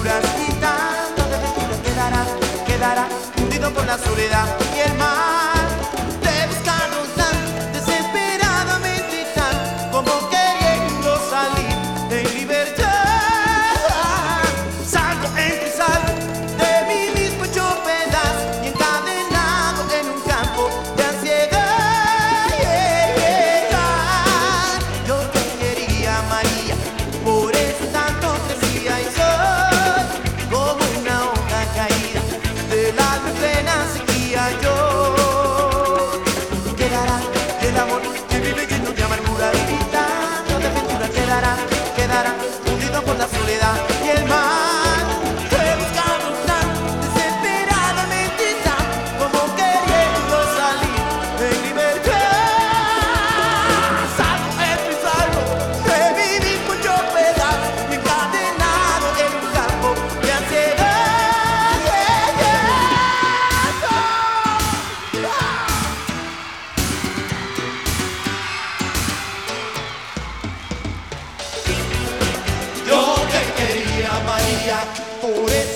amarguras y tanto desventura quedará hundido por la soledad y el mar. Te buscando tan desesperadamente, tan como queriendo salir en libertad. Salgo entre salgo de mí mismo hecho pedazos y encadenado en un campo de ansiedad. Yo te quería, María, por eso tanto crecía y soy como una hoja caída del alma en plena sequía. Yo quedará el amor que vive lleno de amargura y tanto de aventura quedará hundido por la soledad y el mar. Te buscando tan desesperadamente, tan como queriendo salir en libertad. Salgo y salgo de mí mismo yo pedazo y encadenado en un campo de ansiedad. Yo te quería, María, por eso